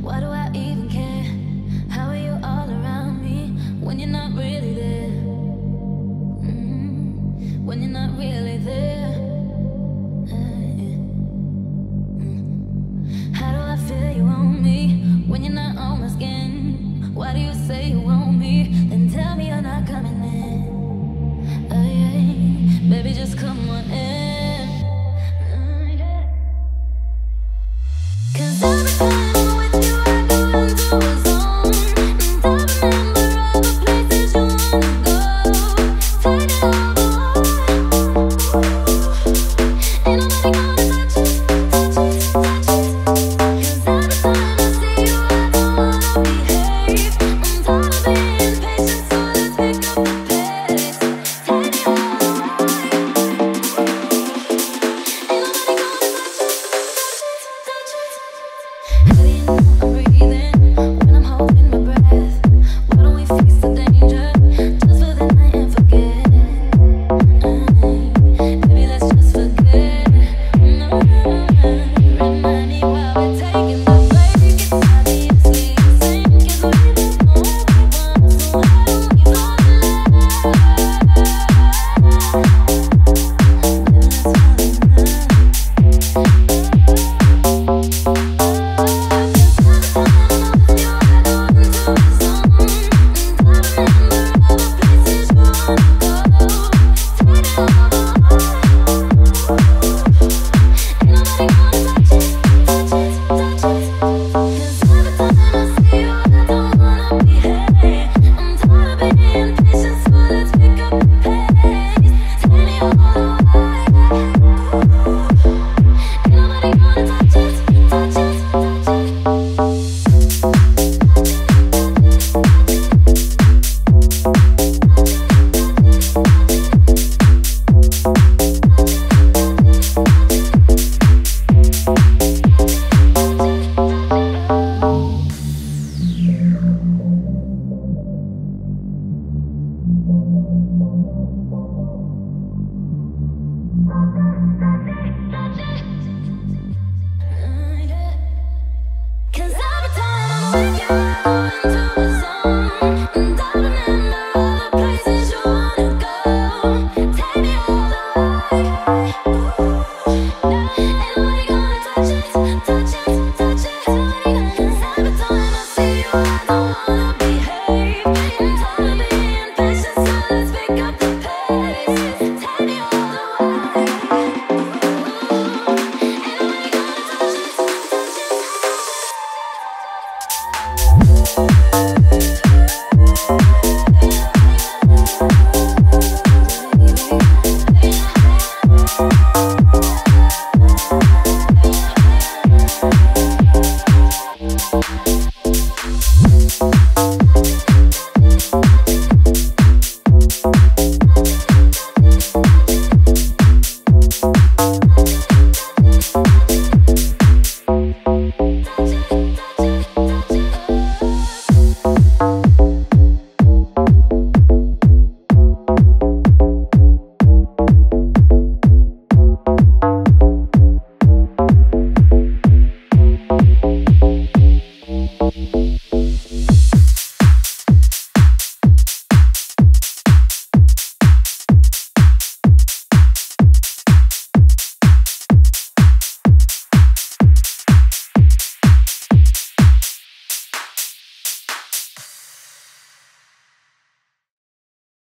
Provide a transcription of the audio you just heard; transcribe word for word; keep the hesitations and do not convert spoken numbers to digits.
Why do I even care? How are you all around me when you're not really there? Mm, when you're not really there. How do I feel you on me when you're not on my skin? Why do you say you want me, then tell me you're not coming in? Ay, ay, baby, just come on in.